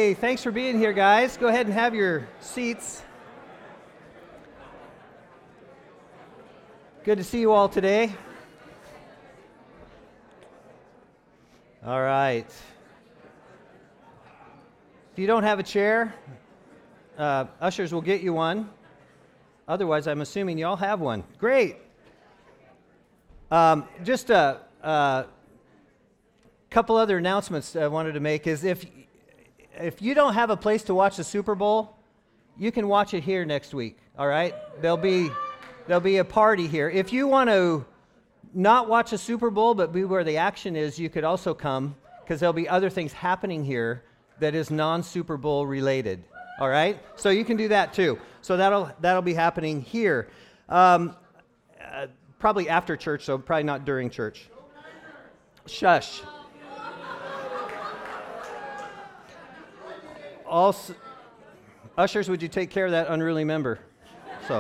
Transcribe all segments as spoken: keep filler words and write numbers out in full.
Hey, thanks for being here, guys. Go ahead and have your seats. Good to see you all today. All right. If you don't have a chair, uh, ushers will get you one. Otherwise, I'm assuming you all have one. Great. Um, just a, a couple other announcements I wanted to make is if if you don't have a place to watch the Super Bowl, you can watch it here next week. All right? There'll be there'll be a party here. If you want to not watch a Super Bowl but be where the action is, you could also come because there'll be other things happening here that is non-Super Bowl related. All right? So you can do that too. So that'll that'll be happening here. Um, uh, probably after church, so probably not during church. Shush. Also, ushers, would you take care of that unruly member? So.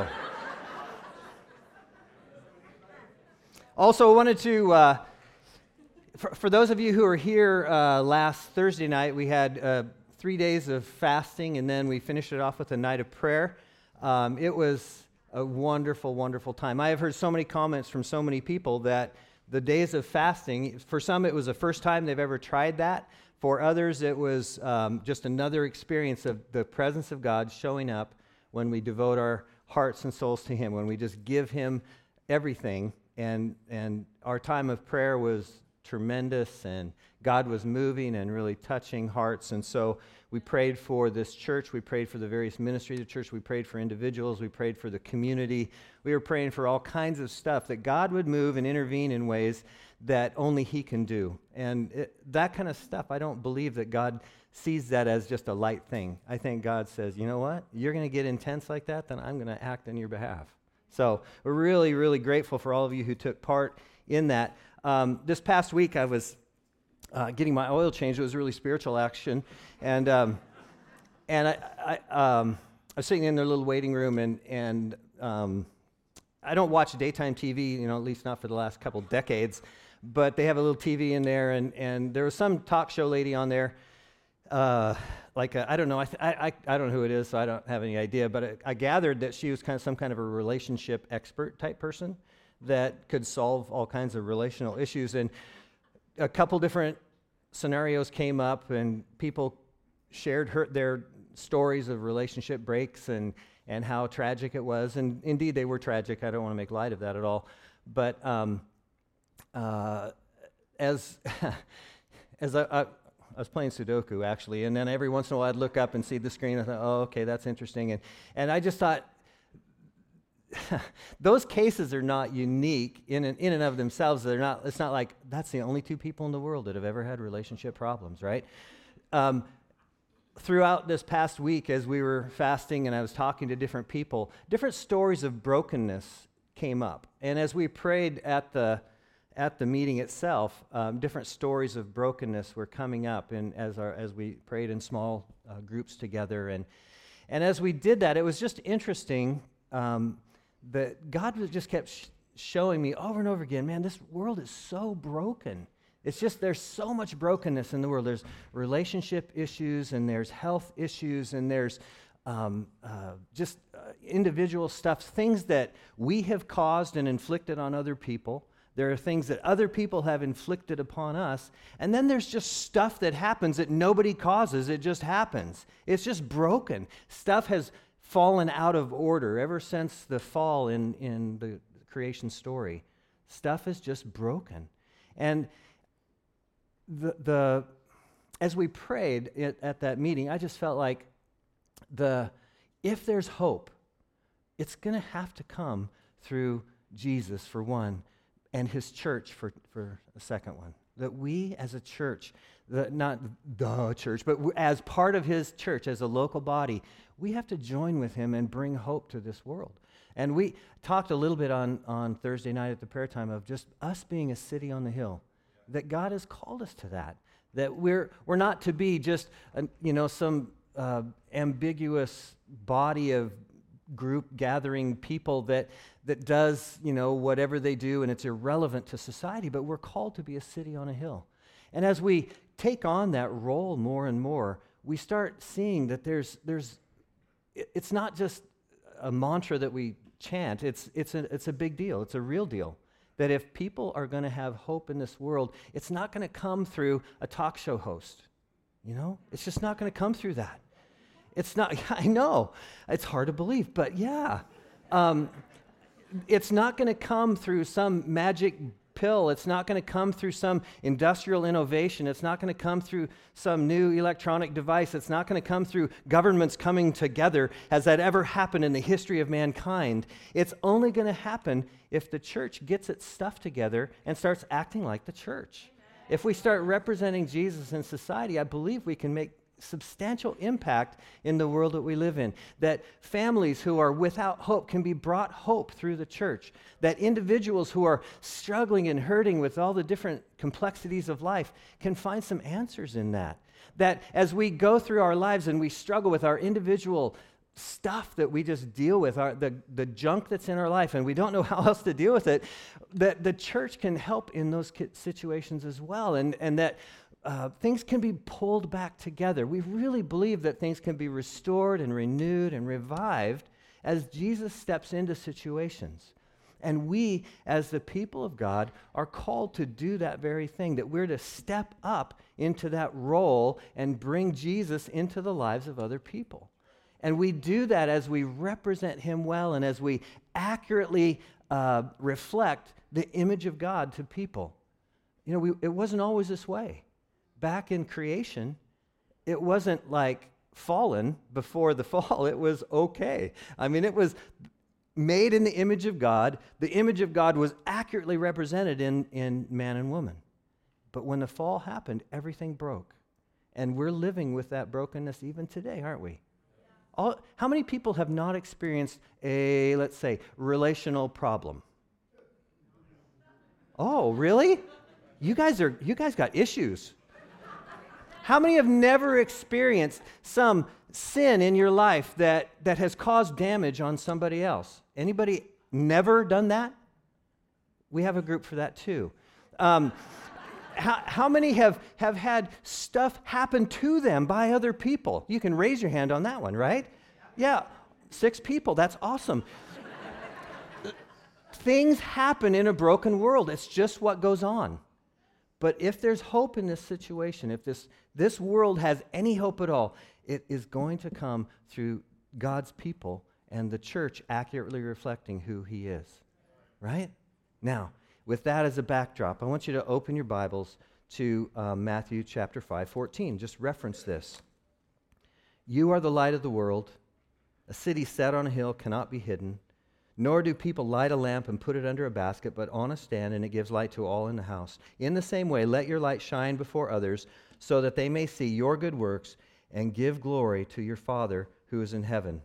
Also, I wanted to, uh, for, for those of you who were here uh, last Thursday night, we had uh, three days of fasting, and then we finished it off with a night of prayer. Um, it was a wonderful, wonderful time. I have heard so many comments from so many people that the days of fasting, for some it was the first time they've ever tried that. For others, it was um, just another experience of the presence of God showing up when we devote our hearts and souls to Him, when we just give Him everything. And and our time of prayer was tremendous, and God was moving and really touching hearts. And so we prayed for this church. We prayed for the various ministries of the church. We prayed for individuals. We prayed for the community. We were praying for all kinds of stuff, that God would move and intervene in ways that only He can do. And it, that kind of stuff, I don't believe that God sees that as just a light thing. I think God says, you know what? You're going to get intense like that, then I'm going to act on your behalf. So we're really, really grateful for all of you who took part in that. Um, this past week, I was uh, getting my oil changed. It was a really spiritual action. And um, and I, I, um, I was sitting in their little waiting room, and, and um, I don't watch daytime T V, you know, at least not for the last couple decades. But they have a little T V in there, and, and there was some talk show lady on there. Uh, like a, I don't know, I, th- I I I don't know who it is, so I don't have any idea. But I, I gathered that she was kind of some kind of a relationship expert type person that could solve all kinds of relational issues. And a couple different scenarios came up, and people shared her, their stories of relationship breaks and and how tragic it was. And indeed, they were tragic. I don't want to make light of that at all. But um, uh, as as I, I I was playing Sudoku, actually, and then every once in a while I'd look up and see the screen. I thought, oh, okay, that's interesting. And and I just thought, those cases are not unique in and, in and of themselves. They're not. It's not like that's the only two people in the world that have ever had relationship problems, right? Um, throughout this past week, as we were fasting and I was talking to different people, different stories of brokenness came up. And as we prayed at the At the meeting itself, um, different stories of brokenness were coming up, and as our as we prayed in small uh, groups together, and and as we did that, it was just interesting um, that God was just kept sh- showing me over and over again, man, this world is so broken. It's just there's so much brokenness in the world. There's relationship issues, and there's health issues, and there's um, uh, just uh, individual stuff, things that we have caused and inflicted on other people. There are things that other people have inflicted upon us. And then there's just stuff that happens that nobody causes. It just happens. It's just broken. Stuff has fallen out of order ever since the fall in, in the creation story. Stuff is just broken. And the, the as we prayed at, at that meeting, I just felt like the if there's hope, it's going to have to come through Jesus, for one, and His church for, for a second one. That we as a church, the, not the church, but w- as part of His church, as a local body, we have to join with Him and bring hope to this world. And we talked a little bit on, on Thursday night at the prayer time of just us being a city on the hill, that God has called us to that, that we're we're not to be just, a, you know, some uh, ambiguous body of group gathering people that that does, you know, whatever they do, and it's irrelevant to society, but we're called to be a city on a hill. And as we take on that role more and more, we start seeing that there's, there's it's not just a mantra that we chant. It's, it's, a, it's a big deal. It's a real deal. That if people are going to have hope in this world, it's not going to come through a talk show host. You know? It's just not going to come through that. It's not, I know, it's hard to believe, but yeah. Um, it's not going to come through some magic pill. It's not going to come through some industrial innovation. It's not going to come through some new electronic device. It's not going to come through governments coming together. Has that ever happened in the history of mankind? It's only going to happen if the church gets its stuff together and starts acting like the church. Amen. If we start representing Jesus in society, I believe we can make substantial impact in the world that we live in. That families who are without hope can be brought hope through the church. That individuals who are struggling and hurting with all the different complexities of life can find some answers in that. That as we go through our lives and we struggle with our individual stuff that we just deal with, our, the, the junk that's in our life, and we don't know how else to deal with it, that the church can help in those situations as well. And, and that Uh, things can be pulled back together. We really believe that things can be restored and renewed and revived as Jesus steps into situations. And we, as the people of God, are called to do that very thing, that we're to step up into that role and bring Jesus into the lives of other people. And we do that as we represent him well and as we accurately uh, reflect the image of God to people. You know, we, it wasn't always this way. Back in creation, it wasn't like fallen before the fall. It was okay. I mean, it was made in the image of God. The image of God was accurately represented in, in man and woman. But when the fall happened, everything broke. And we're living with that brokenness even today, aren't we? All, how many people have not experienced a, let's say, relational problem? Oh, really? You guys are, you guys got issues. How many have never experienced some sin in your life that, that has caused damage on somebody else? Anybody never done that? We have a group for that too. Um, how, how many have, have had stuff happen to them by other people? You can raise your hand on that one, right? Yeah, six people. That's awesome. Things happen in a broken world. It's just what goes on. But if there's hope in this situation, if this, this world has any hope at all, it is going to come through God's people and the church accurately reflecting who he is. Right? Now, with that as a backdrop, I want you to open your Bibles to uh, Matthew chapter five, fourteen. Just reference this. You are the light of the world. A city set on a hill cannot be hidden. Nor do people light a lamp and put it under a basket, but on a stand, and it gives light to all in the house. In the same way, let your light shine before others, so that they may see your good works and give glory to your Father who is in heaven.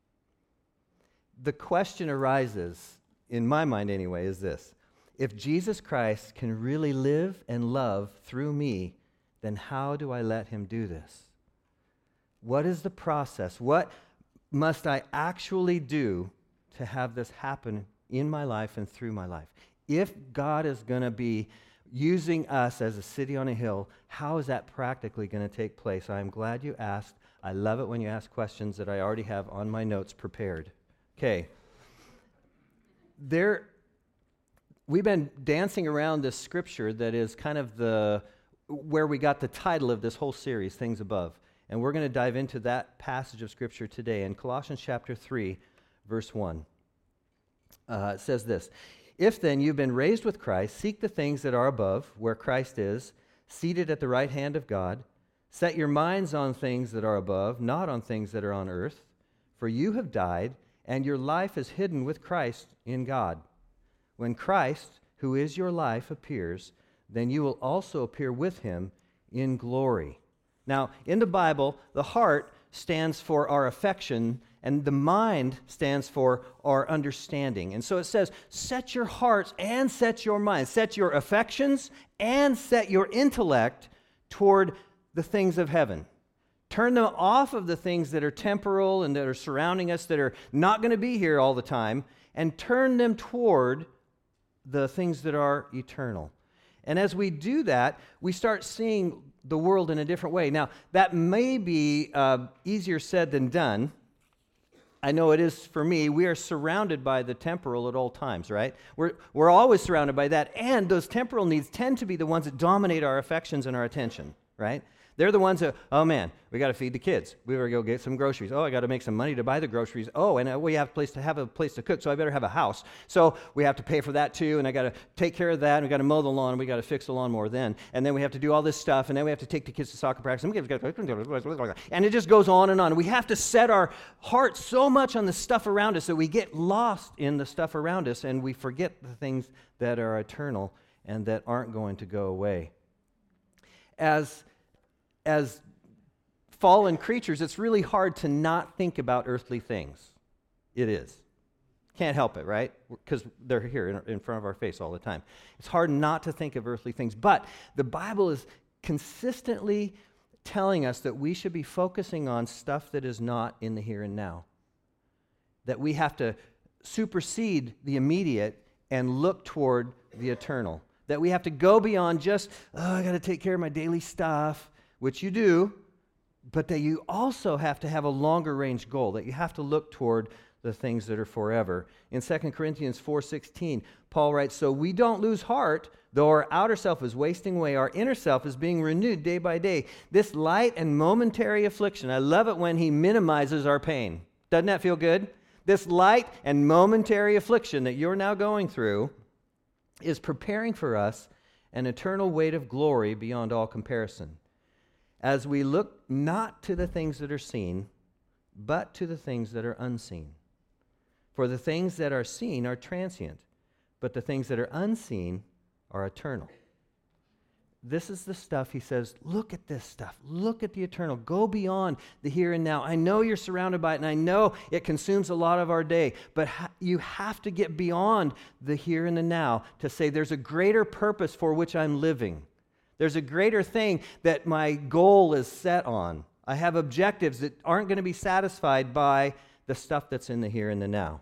The question arises, in my mind anyway, is this. If Jesus Christ can really live and love through me, then how do I let him do this? What is the process? What must I actually do to have this happen in my life and through my life? If God is going to be using us as a city on a hill, how is that practically going to take place? I'm glad you asked. I love it when you ask questions that I already have on my notes prepared. Okay. There, we've been dancing around this scripture that is kind of the where we got the title of this whole series, Things Above. And we're going to dive into that passage of scripture today in Colossians chapter three, verse one. Uh, it says this, if then you've been raised with Christ, seek the things that are above, where Christ is, seated at the right hand of God. Set your minds on things that are above, not on things that are on earth. For you have died, and your life is hidden with Christ in God. When Christ, who is your life, appears, then you will also appear with him in glory. Now, in the Bible, the heart stands for our affection, and the mind stands for our understanding. And so it says, set your hearts and set your minds, set your affections and set your intellect toward the things of heaven. Turn them off of the things that are temporal and that are surrounding us, that are not going to be here all the time, and turn them toward the things that are eternal. And as we do that, we start seeing the world in a different way. Now, that may be uh, easier said than done. I know it is for me. We are surrounded by the temporal at all times, right? We're, we're always surrounded by that, and those temporal needs tend to be the ones that dominate our affections and our attention, right? They're the ones that, oh man, we got to feed the kids. We got to go get some groceries. Oh, I got to make some money to buy the groceries. Oh, and uh, we have a place to have a place to cook, so I better have a house. So we have to pay for that too, and I got to take care of that, and we got to mow the lawn, and we got to fix the lawnmower then, and then we have to do all this stuff, and then we have to take the kids to soccer practice, and it just goes on and on. We have to set our hearts so much on the stuff around us that we get lost in the stuff around us, and we forget the things that are eternal and that aren't going to go away. As As fallen creatures, it's really hard to not think about earthly things. It is. Can't help it, right? Because they're here in, in front of our face all the time. It's hard not to think of earthly things. But the Bible is consistently telling us that we should be focusing on stuff that is not in the here and now. That we have to supersede the immediate and look toward the eternal. That we have to go beyond just, oh, I got to take care of my daily stuff, which you do, but that you also have to have a longer range goal, that you have to look toward the things that are forever. In Second Corinthians four sixteen, Paul writes, so we don't lose heart, though our outer self is wasting away, our inner self is being renewed day by day. This light and momentary affliction, I love it when he minimizes our pain. Doesn't that feel good? This light and momentary affliction that you're now going through is preparing for us an eternal weight of glory beyond all comparison, as we look not to the things that are seen, but to the things that are unseen. For the things that are seen are transient, but the things that are unseen are eternal. This is the stuff, he says, look at this stuff. Look at the eternal. Go beyond the here and now. I know you're surrounded by it, and I know it consumes a lot of our day, but ha- you have to get beyond the here and the now to say there's a greater purpose for which I'm living. There's a greater thing that my goal is set on. I have objectives that aren't going to be satisfied by the stuff that's in the here and the now.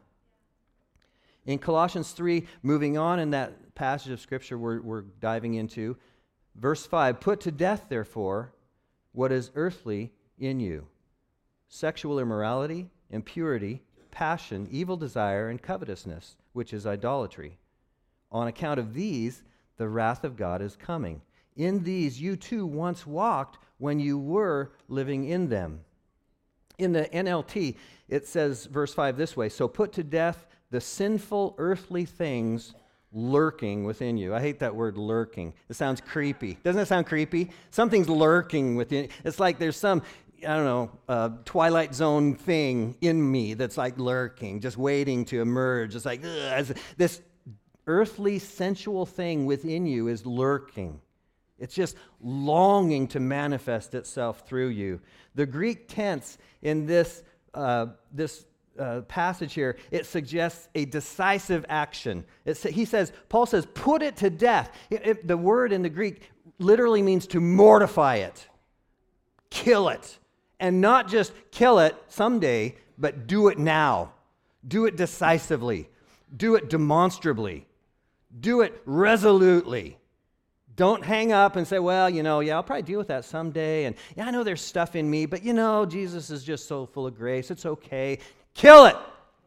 In Colossians three, moving on in that passage of Scripture we're, we're diving into, verse five, put to death, therefore, what is earthly in you: sexual immorality, impurity, passion, evil desire, and covetousness, which is idolatry. On account of these, the wrath of God is coming. In these you too once walked when you were living in them. In the N L T, it says, verse five, this way, so put to death the sinful earthly things lurking within you. I hate that word lurking. It sounds creepy. Doesn't it sound creepy? Something's lurking within. It's like there's some, I don't know, uh, Twilight Zone thing in me that's like lurking, just waiting to emerge. It's like, ugh, this earthly sensual thing within you is lurking. It's just longing to manifest itself through you. The Greek tense in this uh, this uh, passage here, it suggests a decisive action. It's, he says, Paul says, put it to death. It, it, the word in the Greek literally means to mortify it, kill it, and not just kill it someday, but do it now. Do it decisively. Do it demonstrably. Do it resolutely. Don't hang up and say, well, you know, yeah, I'll probably deal with that someday. And yeah, I know there's stuff in me, but you know, Jesus is just so full of grace. It's okay. Kill it.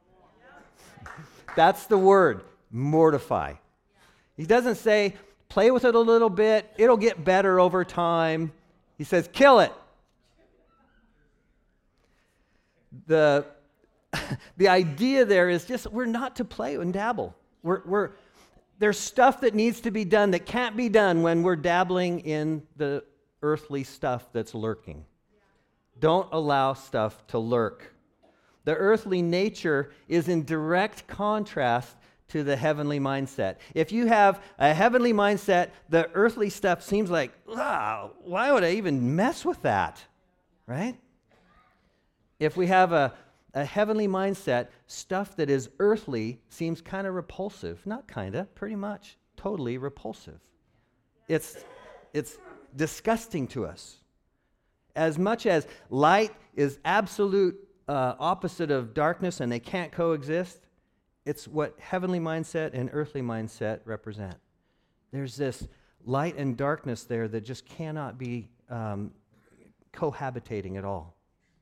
That's the word, mortify. He doesn't say, play with it a little bit. It'll get better over time. He says, kill it. The, the idea there is just we're not to play and dabble. We're, we're There's stuff that needs to be done that can't be done when we're dabbling in the earthly stuff that's lurking. Don't allow stuff to lurk. The earthly nature is in direct contrast to the heavenly mindset. If you have a heavenly mindset, the earthly stuff seems like, ah, why would I even mess with that? Right? If we have a A heavenly mindset, stuff that is earthly seems kind of repulsive. Not kind of, pretty much, totally repulsive. It's, it's disgusting to us. As much as light is absolute uh, opposite of darkness and they can't coexist, it's what heavenly mindset and earthly mindset represent. There's this light and darkness there that just cannot be um, cohabitating at all.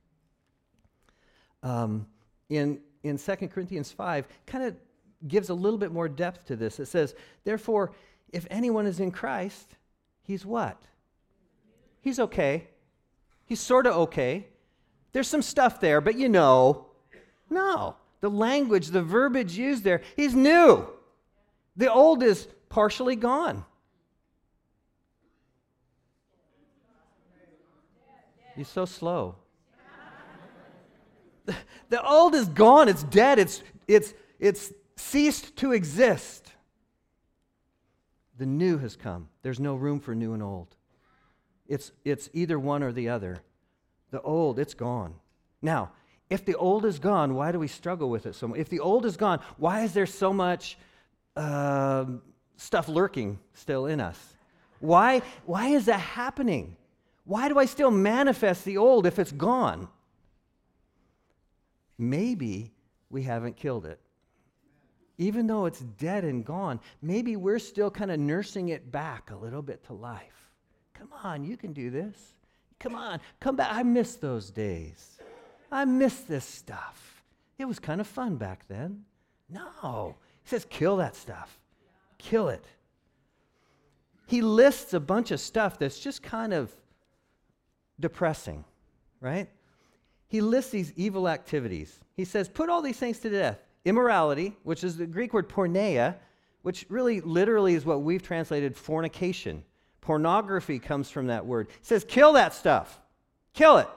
Um, in in Second Corinthians five, kind of gives a little bit more depth to this. It says, therefore, if anyone is in Christ, he's what? He's okay. He's sort of okay. There's some stuff there, but you know, no. The language, the verbiage used there, he's new. The old is partially gone. You're so slow. The, the old is gone. It's dead. It's it's it's ceased to exist. The new has come. There's no room for new and old. It's it's either one or the other. The old, it's gone. Now, if the old is gone, why do we struggle with it so much? If the old is gone, why is there so much uh, stuff lurking still in us? Why why is that happening? Why do I still manifest the old if it's gone? Maybe we haven't killed it. Even though it's dead and gone, maybe we're still kind of nursing it back a little bit to life. Come on, you can do this. Come on, come back. I miss those days. I miss this stuff. It was kind of fun back then. No. He says, kill that stuff. Kill it. He lists a bunch of stuff that's just kind of depressing, right? He lists these evil activities. He says, put all these things to death. Immorality, which is the Greek word porneia, which really literally is what we've translated fornication. Pornography comes from that word. He says, kill that stuff. Kill it.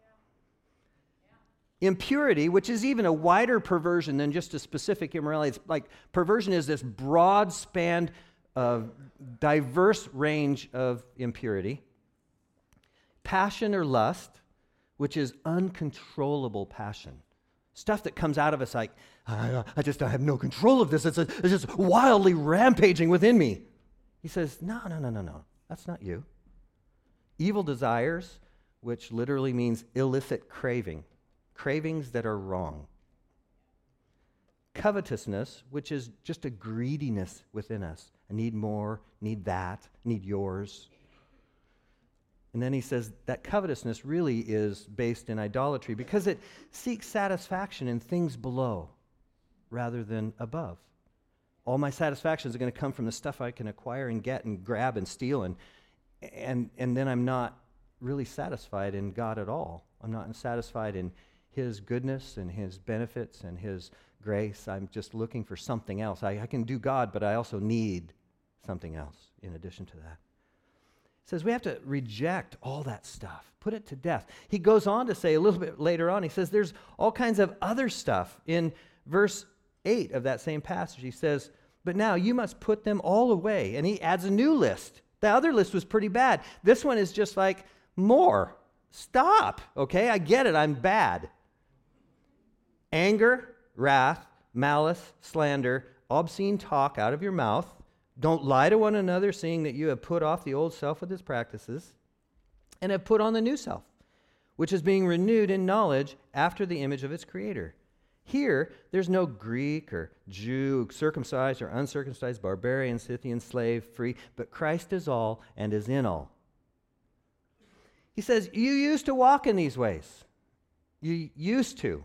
Impurity, which is even a wider perversion than just a specific immorality. It's like perversion is this broad span of diverse range of impurity. Passion or lust, which is uncontrollable passion. Stuff that comes out of us like, I, I just I have no control of this. It's, a, it's just wildly rampaging within me. He says, no, no, no, no, no. That's not you. Evil desires, which literally means illicit craving. Cravings that are wrong. Covetousness, which is just a greediness within us. I need more, need that, need yours. And then he says that covetousness really is based in idolatry because it seeks satisfaction in things below rather than above. All my satisfactions are going to come from the stuff I can acquire and get and grab and steal, and and and then I'm not really satisfied in God at all. I'm not satisfied in His goodness and His benefits and His grace. I'm just looking for something else. I, I can do God, but I also need something else in addition to that. It says we have to reject all that stuff, put it to death. He goes on to say a little bit later on, he says there's all kinds of other stuff. In verse eight of that same passage, he says, but now you must put them all away. And he adds a new list. The other list was pretty bad. This one is just like more. Stop, okay? I get it, I'm bad. Anger, wrath, malice, slander, obscene talk out of your mouth. Don't lie to one another, seeing that you have put off the old self with its practices and have put on the new self, which is being renewed in knowledge after the image of its creator. Here, there's no Greek or Jew, circumcised or uncircumcised, barbarian, Scythian, slave, free, but Christ is all and is in all. He says, you used to walk in these ways. You used to.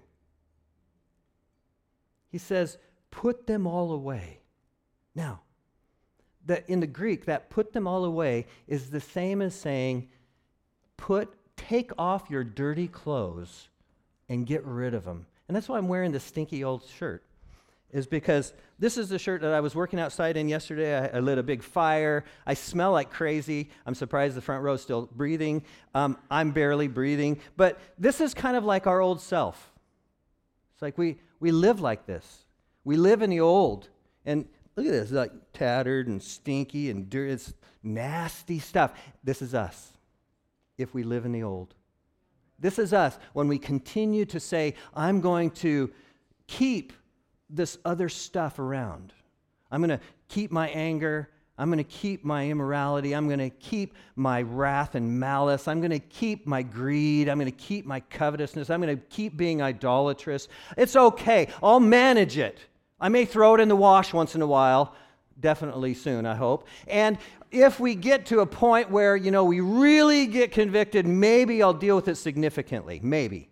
He says, put them all away. Now, that in the Greek, that put them all away is the same as saying, put, take off your dirty clothes and get rid of them. And that's why I'm wearing this stinky old shirt, is because this is the shirt that I was working outside in yesterday. I, I lit a big fire. I smell like crazy. I'm surprised the front row is still breathing. Um, I'm barely breathing. But this is kind of like our old self. It's like we, we live like this. We live in the old. And look at this, it's like tattered and stinky and dirty. It's nasty stuff. This is us if we live in the old. This is us when we continue to say, I'm going to keep this other stuff around. I'm going to keep my anger. I'm going to keep my immorality. I'm going to keep my wrath and malice. I'm going to keep my greed. I'm going to keep my covetousness. I'm going to keep being idolatrous. It's okay. I'll manage it. I may throw it in the wash once in a while, definitely soon, I hope. And if we get to a point where, you know, we really get convicted, maybe I'll deal with it significantly. Maybe.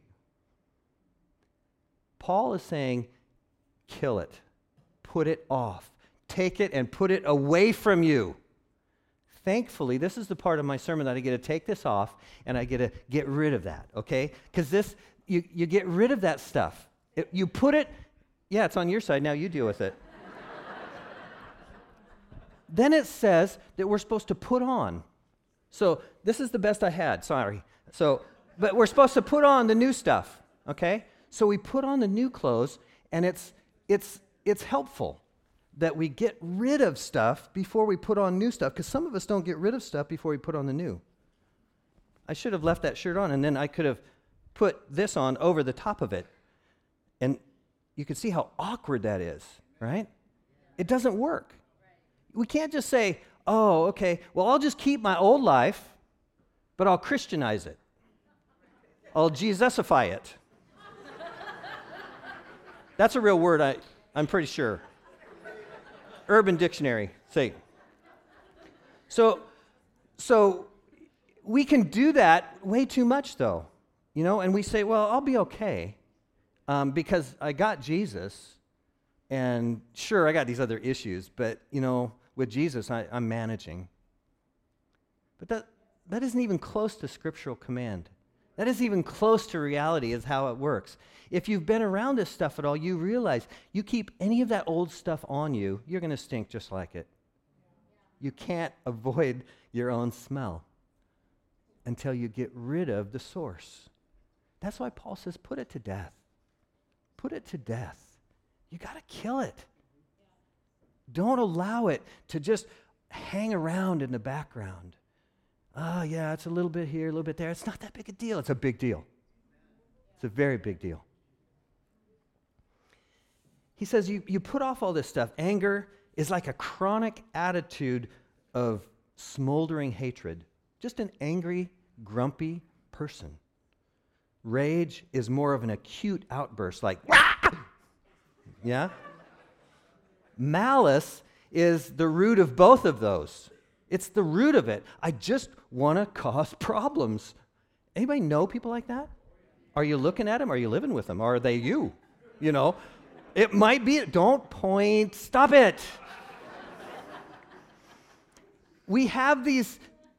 Paul is saying, kill it. Put it off. Take it and put it away from you. Thankfully, this is the part of my sermon that I get to take this off and I get to get rid of that, okay? Because this, you, you get rid of that stuff. It, you put it, yeah, it's on your side, now you deal with it. Then it says that we're supposed to put on. So this is the best I had, sorry. So, but we're supposed to put on the new stuff, okay? So we put on the new clothes, and it's it's it's helpful that we get rid of stuff before we put on new stuff, because some of us don't get rid of stuff before we put on the new. I should have left that shirt on, and then I could have put this on over the top of it. And you can see how awkward that is, right? It doesn't work. We can't just say, oh, okay, well, I'll just keep my old life, but I'll Christianize it. I'll Jesusify it. That's a real word, I, I'm pretty sure. Urban Dictionary, say. So, so we can do that way too much, though, you know, and we say, well, I'll be okay um, because I got Jesus, and sure, I got these other issues, but, you know, with Jesus, I, I'm managing. But that, that isn't even close to scriptural command. That isn't even close to reality is how it works. If you've been around this stuff at all, you realize you keep any of that old stuff on you, you're going to stink just like it. You can't avoid your own smell until you get rid of the source. That's why Paul says, put it to death. Put it to death. You got to kill it. Don't allow it to just hang around in the background. Oh, yeah, it's a little bit here, a little bit there. It's not that big a deal. It's a big deal. It's a very big deal. He says you, you put off all this stuff. Anger is like a chronic attitude of smoldering hatred. Just an angry, grumpy person. Rage is more of an acute outburst, like, yeah? Malice is the root of both of those. It's the root of it. I just want to cause problems. Anybody know people like that? Are you looking at them? Are you living with them? Or are they you? You know, it might be. Don't point. Stop it. We have these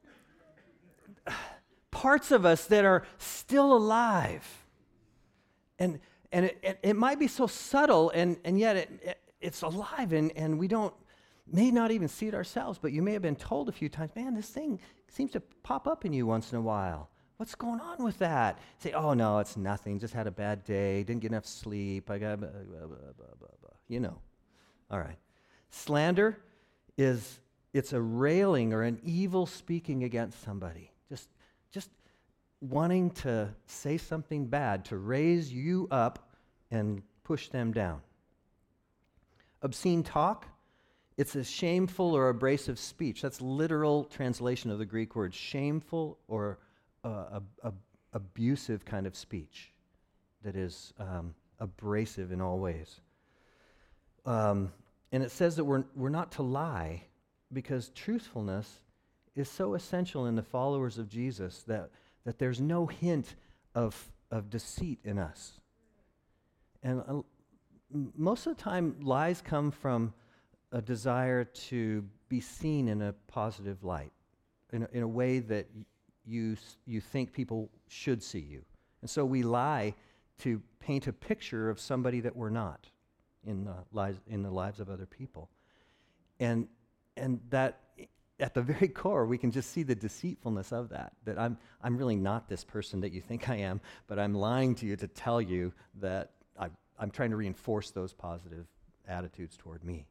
parts of us that are still alive. And and it, it, it might be so subtle, and, and yet it, it it's alive, and, and we don't, may not even see it ourselves, but you may have been told a few times, man, this thing seems to pop up in you once in a while. What's going on with that? Say, oh, no, it's nothing. Just had a bad day. Didn't get enough sleep. I got, blah, blah, blah, blah, blah, blah. You know. All right. Slander is, it's a railing or an evil speaking against somebody. Just, just wanting to say something bad, to raise you up and push them down. Obscene talk, it's a shameful or abrasive speech. That's literal translation of the Greek word, shameful or uh, a, a, abusive kind of speech that is um, abrasive in all ways. Um, and it says that we're, we're not to lie because truthfulness is so essential in the followers of Jesus that, that there's no hint of, of deceit in us. And uh, most of the time, lies come from a desire to be seen in a positive light, in a, in a way that y- you you think people should see you. And so we lie to paint a picture of somebody that we're not in the lives in the lives of other people. And and that at the very core, we can just see the deceitfulness of that, that I'm I'm really not this person that you think I am, but I'm lying to you to tell you that I I'm trying to reinforce those positive attitudes toward me.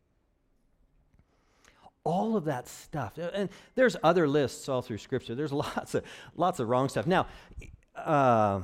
All of that stuff, and there's other lists all through Scripture. There's lots of lots of wrong stuff. Now, uh,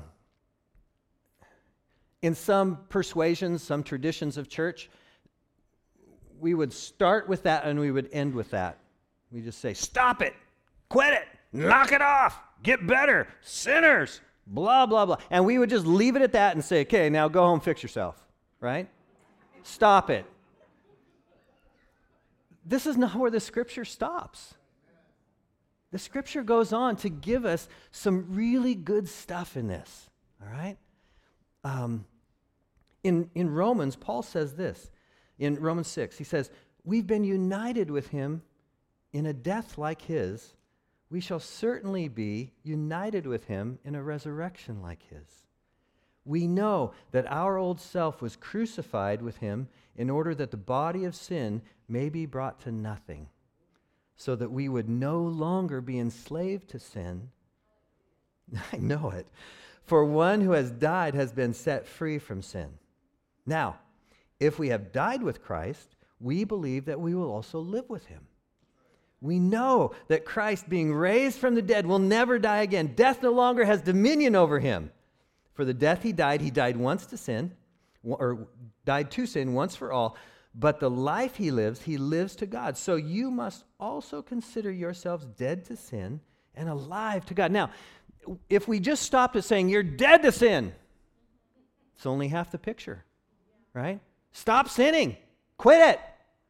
in some persuasions, some traditions of church, we would start with that and we would end with that. We just say, "Stop it, quit it, knock it off, get better, sinners." Blah, blah, blah. And we would just leave it at that and say, okay, now go home, fix yourself, right? Stop it. this is not where the Scripture stops. The Scripture goes on to give us some really good stuff in this, all right? Um, in, in Romans, Paul says this. In Romans six, he says, we've been united with him in a death like his. We shall certainly be united with him in a resurrection like his. We know that our old self was crucified with him in order that the body of sin may be brought to nothing, so that we would no longer be enslaved to sin. I know it. For one who has died has been set free from sin. Now, if we have died with Christ, we believe that we will also live with him. We know that Christ, being raised from the dead, will never die again. Death no longer has dominion over him. For the death he died, he died once to sin, or died to sin once for all. But the life he lives, he lives to God. So you must also consider yourselves dead to sin and alive to God. Now, if we just stopped at saying you're dead to sin, it's only half the picture, right? Stop sinning. Quit it.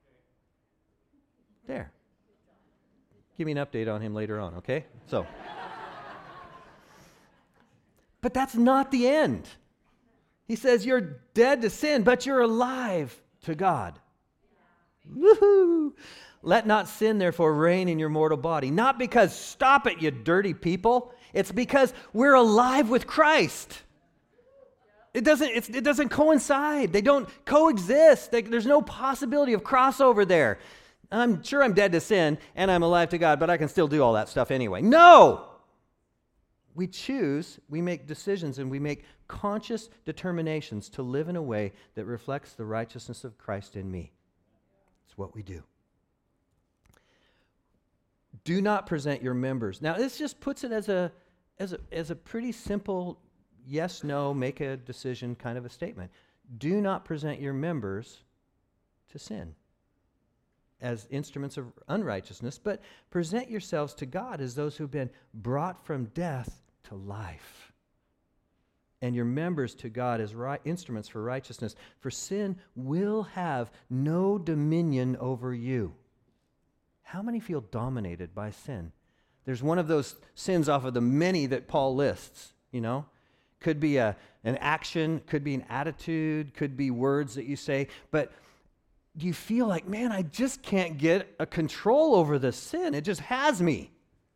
There. Give me an update on him later on, okay? So. But that's not the end. He says you're dead to sin, but you're alive to God. Woohoo! Let not sin, therefore, reign in your mortal body. Not because, stop it, you dirty people. It's because we're alive with Christ. It doesn't, it's, it doesn't coincide. They don't coexist. They, there's no possibility of crossover there. I'm sure I'm dead to sin and I'm alive to God, but I can still do all that stuff anyway. No! We choose, we make decisions, and we make conscious determinations to live in a way that reflects the righteousness of Christ in me. It's what we do. Do not present your members. Now, this just puts it as a, as a, as a pretty simple yes, no, make a decision kind of a statement. Do not present your members to sin as instruments of unrighteousness, but present yourselves to God as those who've been brought from death to life, and your members to God as right instruments for righteousness. For sin will have no dominion over you. How many feel dominated by sin? There's one of those sins off of the many that Paul lists, you know? Could be a, an action, could be an attitude, could be words that you say, but do you feel like, man, I just can't get a control over this sin? It just has me.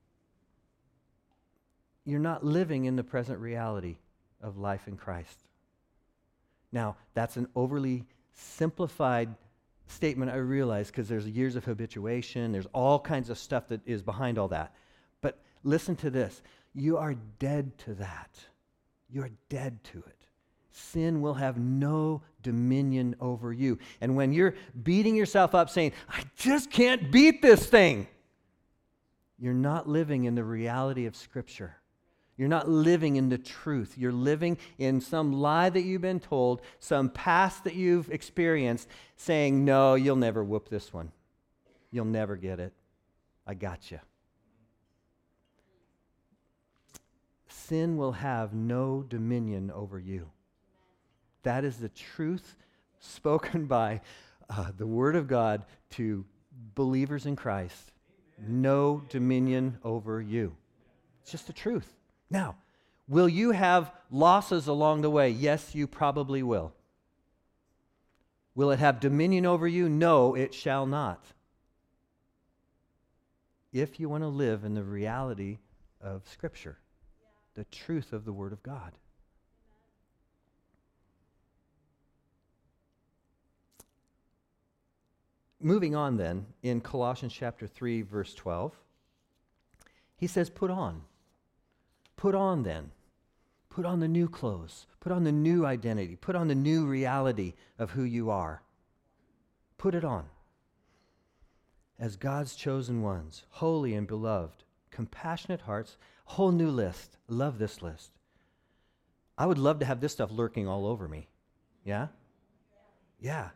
You're not living in the present reality of life in Christ. Now, that's an overly simplified statement, I realize, because there's years of habituation, there's all kinds of stuff that is behind all that. But listen to this. You are dead to that. You are dead to it. Sin will have no dominion over you. And when you're beating yourself up saying, I just can't beat this thing, you're not living in the reality of Scripture. You're not living in the truth. You're living in some lie that you've been told, some past that you've experienced, saying, no, you'll never whoop this one. You'll never get it. I got you. Sin will have no dominion over you. That is the truth spoken by uh, the Word of God to believers in Christ. No dominion over you. It's just the truth. Now, will you have losses along the way? Yes, you probably will. Will it have dominion over you? No, it shall not. If you want to live in the reality of Scripture, the truth of the Word of God. Moving on then, in Colossians chapter three, verse twelve, he says, put on. Put on then. Put on the new clothes. Put on the new identity. Put on the new reality of who you are. Put it on. As God's chosen ones, holy and beloved, compassionate hearts, whole new list. Love this list. I would love to have this stuff lurking all over me. Yeah? Yeah.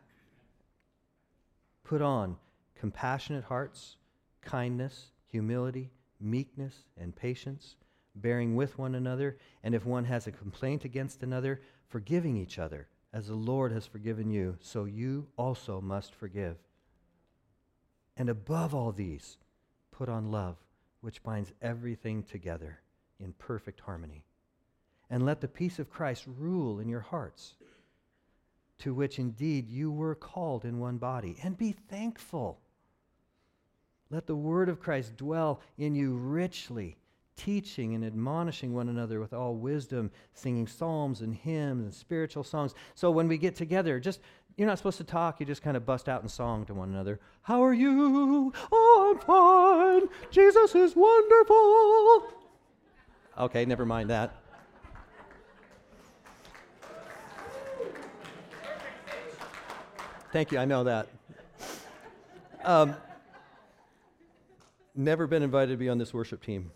Put on compassionate hearts, kindness, humility, meekness, and patience, bearing with one another, and if one has a complaint against another, forgiving each other, as the Lord has forgiven you, so you also must forgive. And above all these, put on love, which binds everything together in perfect harmony. And let the peace of Christ rule in your hearts, to which indeed you were called in one body. And be thankful. Let the word of Christ dwell in you richly, teaching and admonishing one another with all wisdom, singing psalms and hymns and spiritual songs. So when we get together, just you're not supposed to talk. You just kind of bust out in song to one another. How are you? Oh, I'm fine. Jesus is wonderful. Okay, never mind that. Thank you. I know that. Um, never been invited to be on this worship team.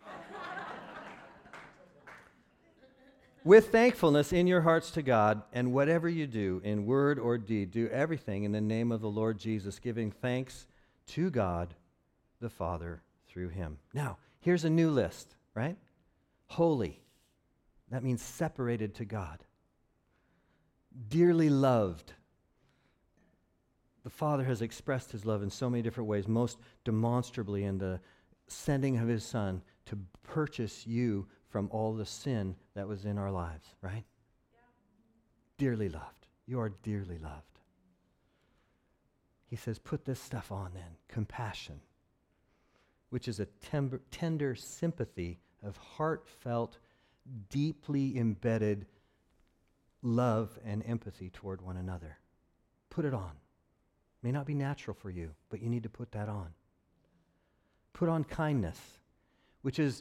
With thankfulness in your hearts to God, and whatever you do, in word or deed, do everything in the name of the Lord Jesus, giving thanks to God the Father through him. Now, here's a new list, right? Holy. That means separated to God. Dearly loved. The Father has expressed his love in so many different ways, most demonstrably in the sending of his Son to purchase you from all the sin that was in our lives, right? Yeah. Dearly loved. You are dearly loved. He says, put this stuff on then. Compassion, which is a tender, tender sympathy of heartfelt, deeply embedded love and empathy toward one another. Put it on. May not be natural for you, but you need to put that on. Put on kindness, which is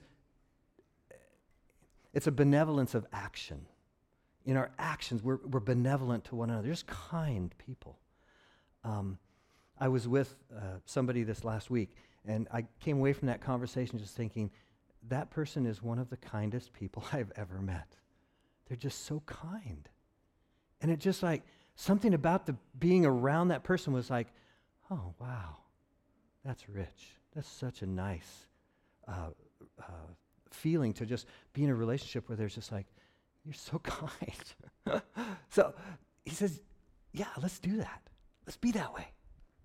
It's a benevolence of action. In our actions, we're, we're benevolent to one another. Just kind people. Um, I was with uh, somebody this last week, and I came away from that conversation just thinking, that person is one of the kindest people I've ever met. They're just so kind. And it just like, something about the being around that person was like, oh, wow, that's rich. That's such a nice uh, uh, feeling to just be in a relationship where there's just like, you're so kind. So he says, yeah, let's do that. Let's be that way.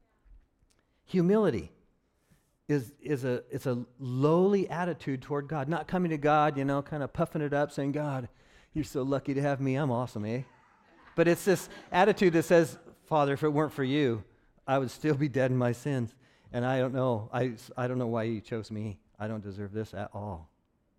Humility is is a it's a lowly attitude toward God, not coming to God, you know, kind of puffing it up, saying, God, you're so lucky to have me. I'm awesome, eh? But it's this attitude that says, Father, if it weren't for you, I would still be dead in my sins. And I don't know. I, I don't know why you chose me. I don't deserve this at all.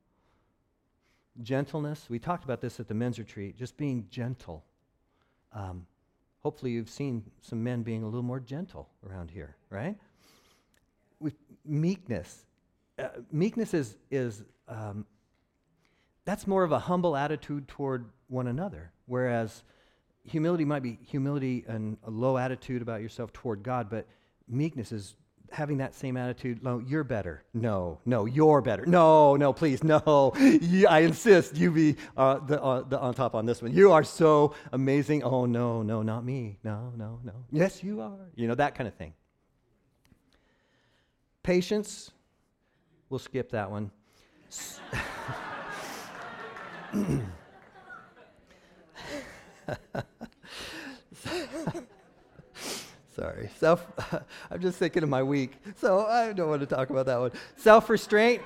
Gentleness. We talked about this at the men's retreat, just being gentle. Um, hopefully you've seen some men being a little more gentle around here, right? With meekness. Uh, meekness is, is um, that's more of a humble attitude toward one another, whereas humility might be humility and a low attitude about yourself toward God, but meekness is having that same attitude. No, you're better. No, no, you're better. No, no, please, no. You, I insist you be uh, the, uh, the on top on this one. You are so amazing. Oh, no, no, not me. No, no, no. Yes, you are. You know, that kind of thing. Patience. We'll skip that one. Sorry. Self, I'm just thinking of my week, so I don't want to talk about that one. Self-restraint.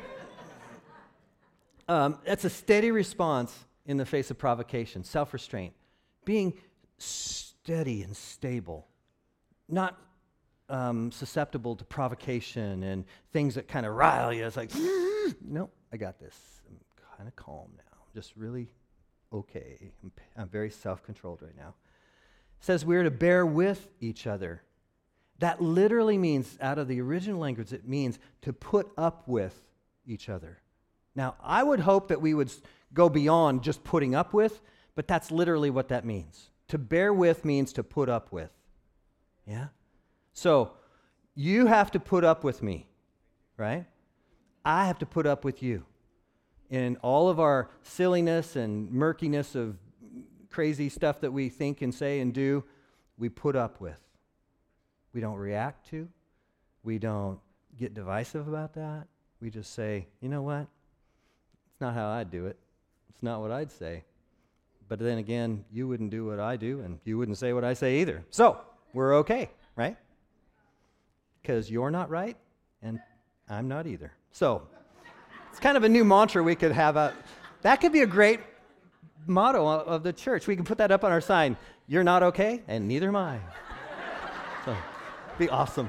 Um, that's a steady response in the face of provocation. Self-restraint. Being steady and stable. Not um, susceptible to provocation and things that kind of rile you. It's like, no, I got this. I'm kind of calm now. I'm just really okay. I'm, I'm very self-controlled right now. Says we're to bear with each other. That literally means, out of the original language, it means to put up with each other. Now, I would hope that we would go beyond just putting up with, but that's literally what that means. To bear with means to put up with. Yeah? So, you have to put up with me, right? I have to put up with you. In all of our silliness and murkiness of crazy stuff that we think and say and do, we put up with. We don't react to. We don't get divisive about that. We just say, you know what? It's not how I'd do it. It's not what I'd say. But then again, you wouldn't do what I do, and you wouldn't say what I say either. So, we're okay, right? because you're not right, and I'm not either. So it's kind of a new mantra we could have. A, that could be a great motto of the church. We can put that up on our sign. You're not okay, and neither am I. So, be awesome.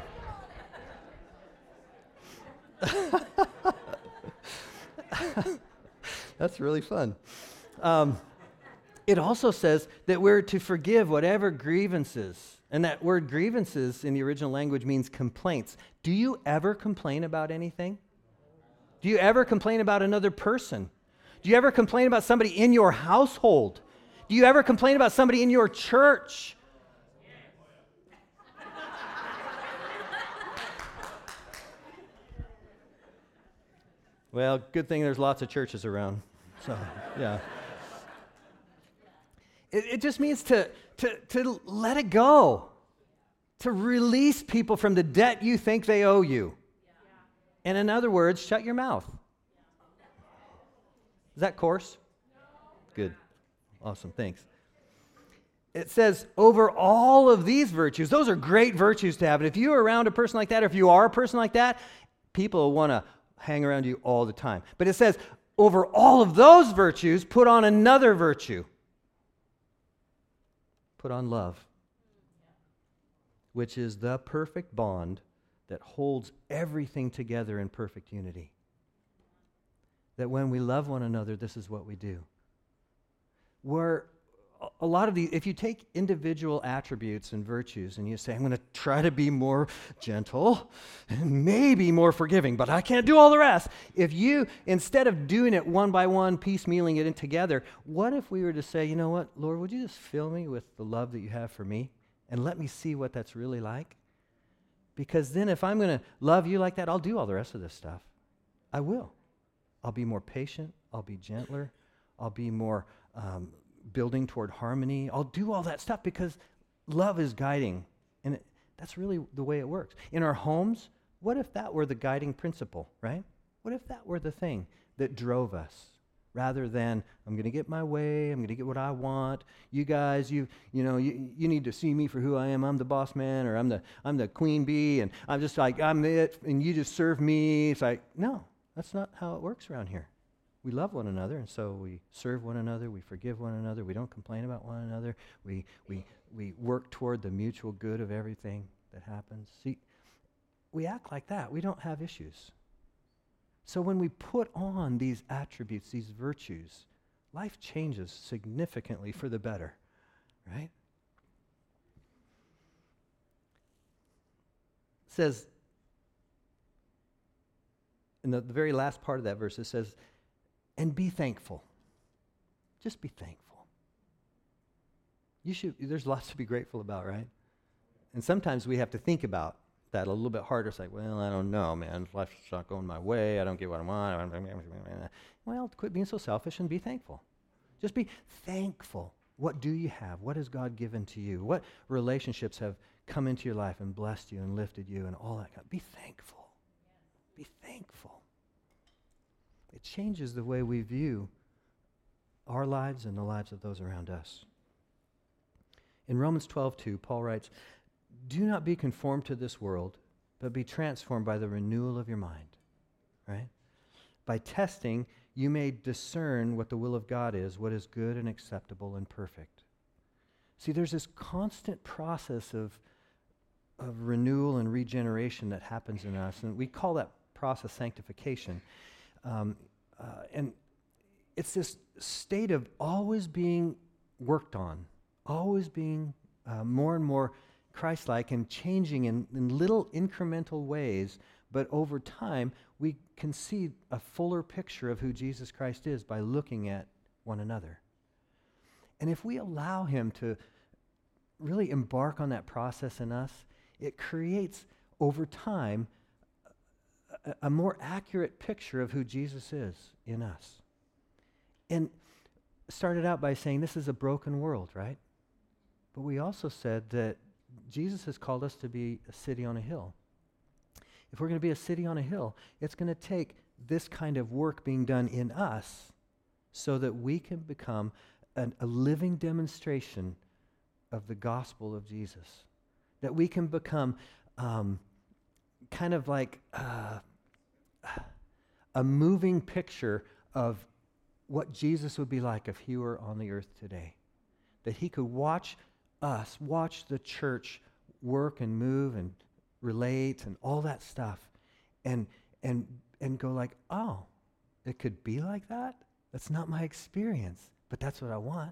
That's really fun. Um, it also says that we're to forgive whatever grievances. And that word grievances in the original language means complaints. Do you ever complain about anything? Do you ever complain about another person? Do you ever complain about somebody in your household? Do you ever complain about somebody in your church? Well, good thing there's lots of churches around. So, yeah. It, it just means to, to, to let it go, to release people from the debt you think they owe you. And in other words, shut your mouth. Is that coarse? Good. Awesome. Thanks. It says, over all of these virtues, those are great virtues to have. And if you're around a person like that, or if you are a person like that, people want to hang around you all the time. But it says, over all of those virtues, put on another virtue. Put on love, which is the perfect bond that holds everything together in perfect unity. That when we love one another, this is what we do. Where a lot of the, if you take individual attributes and virtues and you say, I'm going to try to be more gentle and maybe more forgiving, but I can't do all the rest. If you, instead of doing it one by one, piecemealing it in together, what if we were to say, you know what, Lord, would you just fill me with the love that you have for me and let me see what that's really like? Because then if I'm going to love you like that, I'll do all the rest of this stuff. I will. I'll be more patient. I'll be gentler. I'll be more um, building toward harmony. I'll do all that stuff because love is guiding. And it, that's really the way it works. In our homes, what if that were the guiding principle, right? What if that were the thing that drove us? Rather than, I'm going to get my way, I'm going to get what I want. You guys, you you know, you, you need to see me for who I am. I'm the boss man, or I'm the I'm the queen bee, and I'm just like, I'm it, and you just serve me. It's like, no, that's not how it works around here. We love one another, and so we serve one another, we forgive one another, we don't complain about one another, we we we work toward the mutual good of everything that happens. See, we act like that. We don't have issues. So when we put on these attributes, these virtues, life changes significantly for the better, right? It says, in the, the very last part of that verse, it says, and be thankful. Just be thankful. You should, there's lots to be grateful about, right? And sometimes we have to think about that a little bit harder. It's like, well, I don't know, man. Life's not going my way. I don't get what I want. Well, quit being so selfish and be thankful. Just be thankful. What do you have? What has God given to you? What relationships have come into your life and blessed you and lifted you and all that kind of, be thankful. Be thankful. It changes the way we view our lives and the lives of those around us. In Romans twelve two, Paul writes, do not be conformed to this world, but be transformed by the renewal of your mind, right? By testing, you may discern what the will of God is, what is good and acceptable and perfect. See, there's this constant process of, of renewal and regeneration that happens in us, and we call that process sanctification. Um, uh, and it's this state of always being worked on, always being uh, more and more Christ-like and changing in, in little incremental ways, but over time, we can see a fuller picture of who Jesus Christ is by looking at one another. And if we allow him to really embark on that process in us, it creates, over time, a, a more accurate picture of who Jesus is in us. And started out by saying this is a broken world, right? But we also said that Jesus has called us to be a city on a hill. If we're going to be a city on a hill, it's going to take this kind of work being done in us so that we can become an, a living demonstration of the gospel of Jesus. That we can become um, kind of like uh, a moving picture of what Jesus would be like if he were on the earth today. That he could watch us, watch the church work and move and relate and all that stuff, and and and go like, oh, it could be like that? That's not my experience, but that's what I want.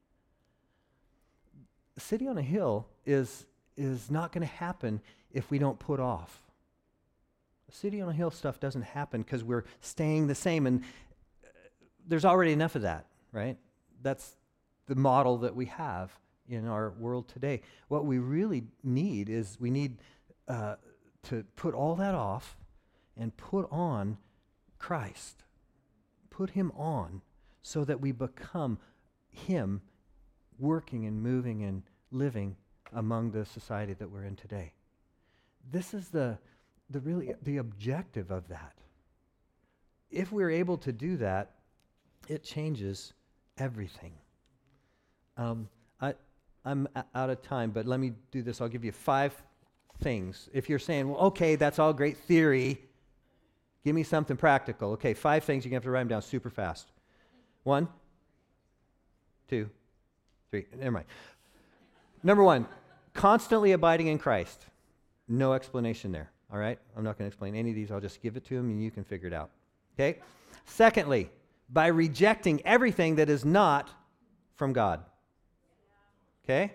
City on a Hill is is not going to happen if we don't put off. City on a Hill stuff doesn't happen because we're staying the same, and uh, there's already enough of that, right? That's the model that we have in our world today. What we really need is we need uh, to put all that off and put on Christ. Put him on so that we become him working and moving and living among the society that we're in today. This is the the really the objective of that. If we're able to do that, it changes everything. Um, I, I'm a- out of time, but let me do this. I'll give you five things. If you're saying, well, okay, that's all great theory, give me something practical. Okay, five things. You're going to have to write them down super fast. One, two, three. Never mind. Number one, constantly abiding in Christ. No explanation there, all right? I'm not going to explain any of these. I'll just give it to him, and you can figure it out, okay? Secondly, by rejecting everything that is not from God. Okay?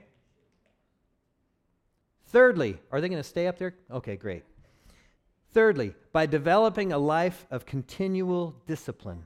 Thirdly, are they going to stay up there? Okay, great. Thirdly, by developing a life of continual discipline.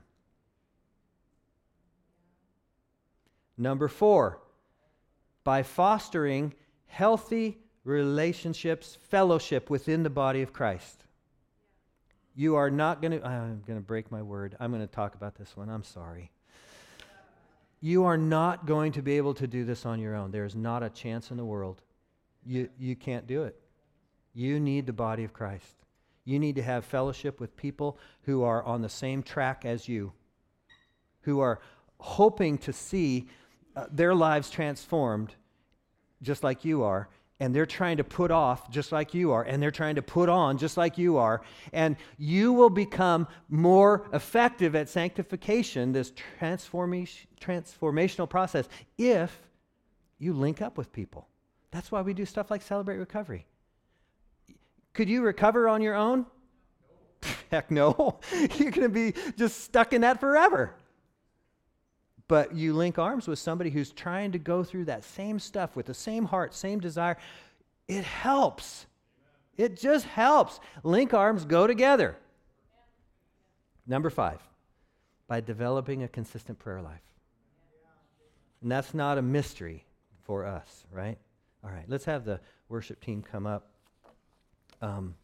Number four, by fostering healthy relationships, fellowship within the body of Christ. You are not going to, I'm going to break my word. I'm going to talk about this one. I'm sorry. You are not going to be able to do this on your own. There's not a chance in the world. You, you can't do it. You need the body of Christ. You need to have fellowship with people who are on the same track as you, who are hoping to see uh, their lives transformed just like you are, and they're trying to put off just like you are, and they're trying to put on just like you are, and you will become more effective at sanctification, this transformation, transformational process, if you link up with people. That's why we do stuff like Celebrate Recovery. Could you recover on your own? Heck no. You're going to be just stuck in that forever. But you link arms with somebody who's trying to go through that same stuff with the same heart, same desire. It helps. It just helps. Link arms, go together. Number five, by developing a consistent prayer life. And that's not a mystery for us, right? All right, let's have the worship team come up. Um,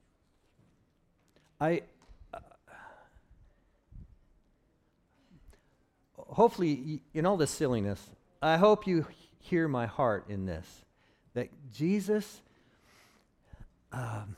I uh, hopefully, in all this silliness, I hope you hear my heart in this, that Jesus um,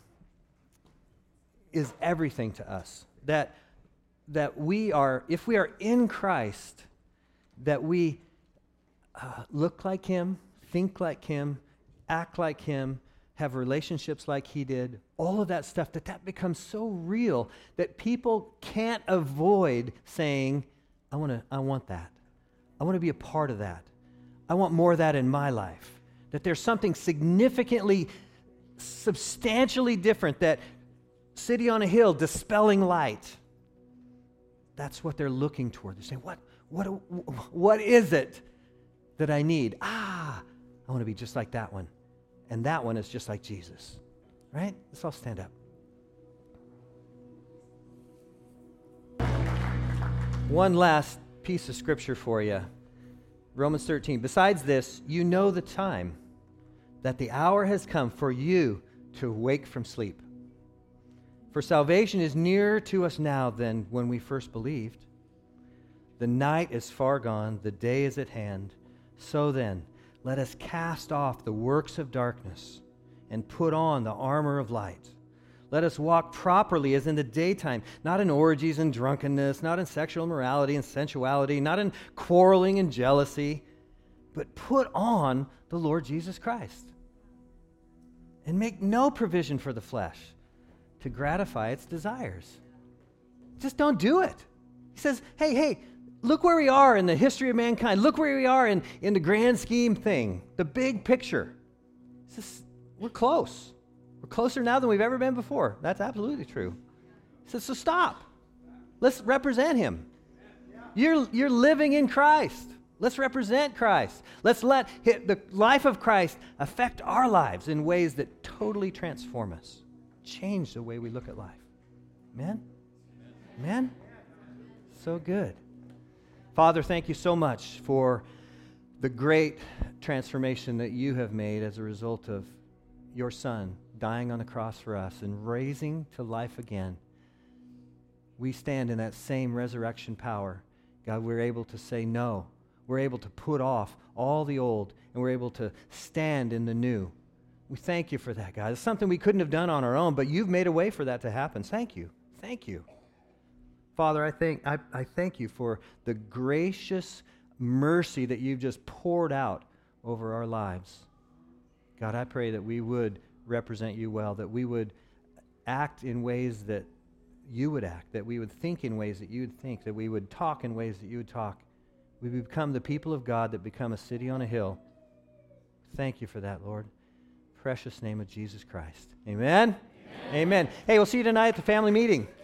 is everything to us. That that we are, if we are in Christ, that we uh, look like Him, think like Him, act like Him, have relationships like He did, all of that stuff, that that becomes so real that people can't avoid saying, I want to, I want that. I want to be a part of that. I want more of that in my life. That there's something significantly, substantially different, that City on a Hill, dispelling light. That's what they're looking toward. They're saying, what, what, what is it that I need? Ah, I want to be just like that one. And that one is just like Jesus. Right? Let's all stand up. One last piece of scripture for you. Romans thirteen. Besides this, you know the time, that the hour has come for you to wake from sleep. For salvation is nearer to us now than when we first believed. The night is far gone, the day is at hand. So then, let us cast off the works of darkness and put on the armor of light. Let us walk properly as in the daytime, not in orgies and drunkenness, not in sexual immorality and sensuality, not in quarreling and jealousy, but put on the Lord Jesus Christ. And make no provision for the flesh to gratify its desires. Just don't do it. He says, hey, hey, look where we are in the history of mankind. Look where we are in, in the grand scheme thing, the big picture. He says, we're close. We're closer now than we've ever been before. That's absolutely true. He says, so stop. Let's represent him. You're, you're living in Christ. Let's represent Christ. Let's let the life of Christ affect our lives in ways that totally transform us, change the way we look at life. Amen? Amen? So good. Father, thank you so much for the great transformation that you have made as a result of your Son dying on the cross for us and raising to life again. We stand in that same resurrection power. God, we're able to say no. We're able to put off all the old, and we're able to stand in the new. We thank you for that, God. It's something we couldn't have done on our own, but you've made a way for that to happen. Thank you. Thank you. Father, I thank, I, I thank you for the gracious mercy that you've just poured out over our lives. God, I pray that we would represent you well, that we would act in ways that you would act, that we would think in ways that you would think, that we would talk in ways that you would talk. We would become the people of God that become a city on a hill. Thank you for that, Lord. Precious name of Jesus Christ. Amen? Amen. Amen. Hey, we'll see you tonight at the family meeting.